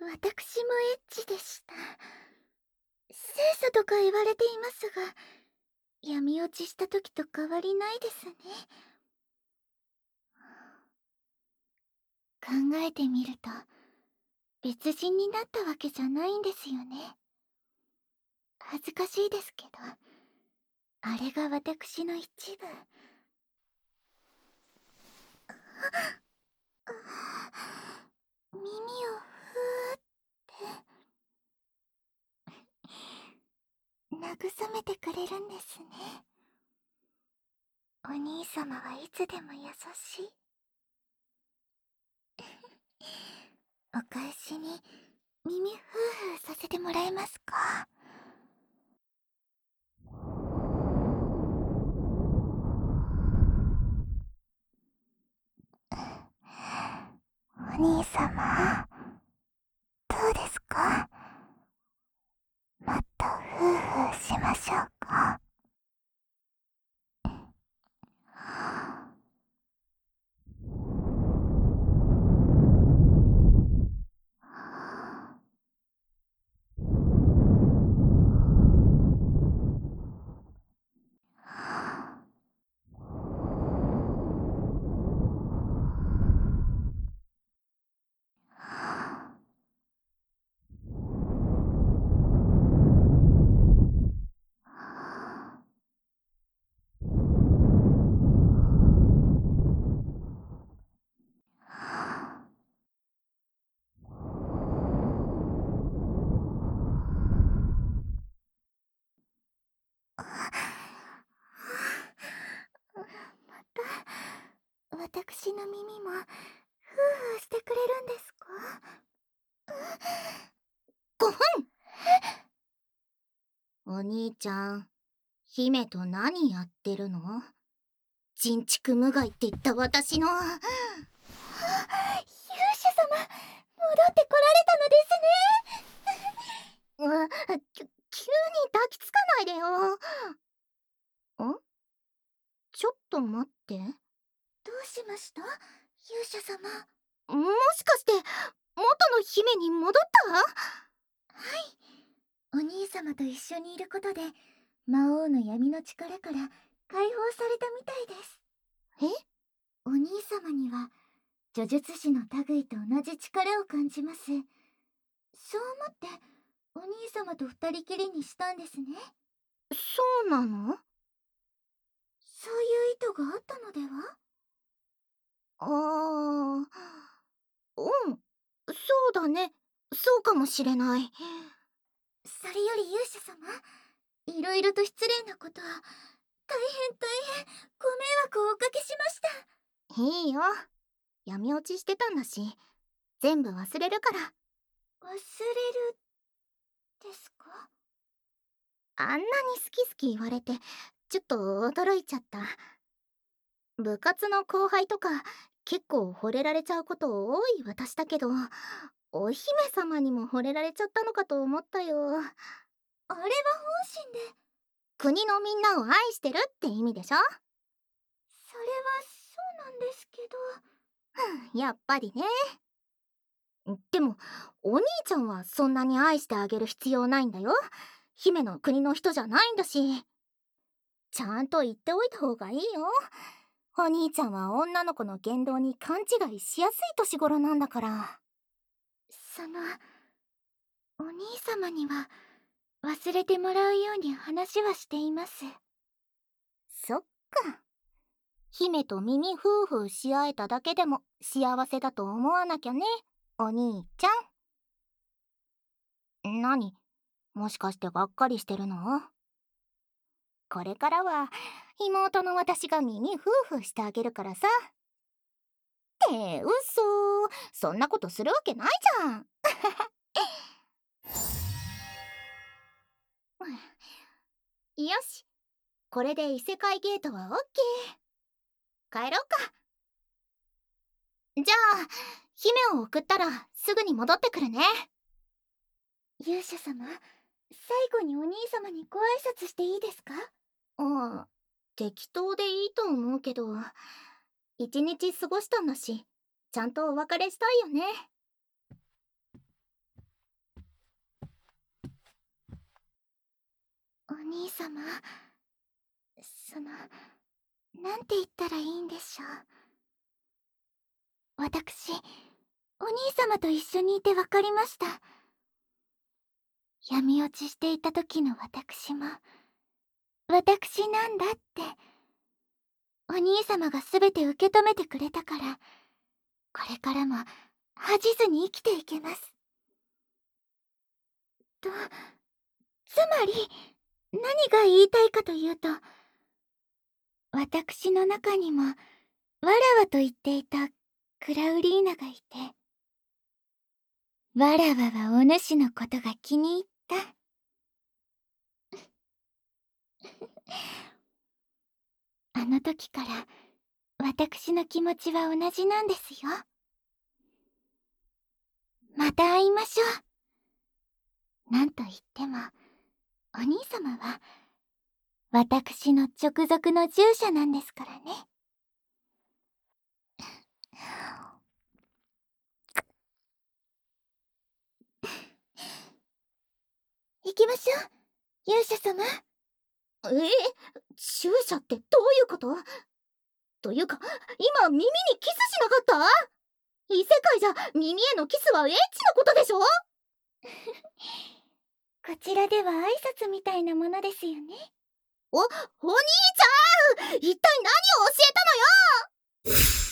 私もエッチでした。清楚とか言われていますが、闇落ちした時と変わりないですね。考えてみると、別人になったわけじゃないんですよね。恥ずかしいですけど、あれが私の一部。耳をふーって慰めてくれるんですね。お兄様はいつでも優しい。お返しに耳ふーふーさせてもらえますか？お兄様、どうですか？もっとふーふーしましょうか？また、私の耳もふーふーしてくれるんですか？ ごふん。お兄ちゃん、姫と何やってるの？人畜無害って言った私の。 勇者様、戻ってこられたの急に抱きつかないでよ。ちょっと待って。 どうしました？勇者様。 もしかして元の姫に戻った？ はい。お兄様と一緒にいることで、魔王の闇の力から解放されたみたいです。 え？ お兄様には、呪術師の類と同じ力を感じます。そう思って、お兄様と二人きりにしたんですね。 そうなの？ そういう意図があったのでは？ あー、うん、そうだね。そうかもしれない。 それより勇者様、いろいろと失礼なことを、大変ご迷惑をおかけしました。 いいよ。闇落ちしてたんだし、全部忘れるから。 忘れるですか？ あんなに好き好き言われて、ちょっと驚いちゃった。部活の後輩とか、結構惚れられちゃうこと多い私だけど、お姫様にも惚れられちゃったのかと思ったよ。 あれは本心で。 国のみんなを愛してるって意味でしょ？ それはそうなんですけど。 やっぱりね。でも、お兄ちゃんはそんなに愛してあげる必要ないんだよ。姫の国の人じゃないんだし。ちゃんと言っておいた方がいいよ。お兄ちゃんは女の子の言動に勘違いしやすい年頃なんだから。 お兄様には忘れてもらうように話はしています。 そっか。姫と耳ふーふーし合えただけでも幸せだと思わなきゃね、お兄ちゃん。何？もしかしてがっかりしてるの？これからは妹の私が耳ふーふーしてあげるからさ。って嘘。そんなことするわけないじゃん。よし、これで異世界ゲートはオッケー。帰ろうか。じゃあ姫を送ったらすぐに戻ってくるね。 勇者様、最後にお兄様にご挨拶していいですか？ ああ、適当でいいと思うけど、一日過ごしたんだし、ちゃんとお別れしたいよね。 様、なんて言ったらいいんでしょう。私、お兄様と一緒にいてわかりました。闇落ちしていた時の私も、私なんだって、お兄様が全て受け止めてくれたから、これからも恥じずに生きていけます。つまり、何が言いたいかというと、私の中にも、わらわと言っていたクラウリーナがいて、わらわはお主のことが気に入った。あの時から私の気持ちは同じなんですよ。また会いましょう。なんと言っても、お兄様は私の直属の従者なんですからね。行きましょう、勇者様。 従者ってどういうこと？というか、今耳にキスしなかった？異世界じゃ耳へのキスはエッチなことでしょ？ こちらでは挨拶みたいなものですよね。 お兄ちゃん！一体何を教えたのよ！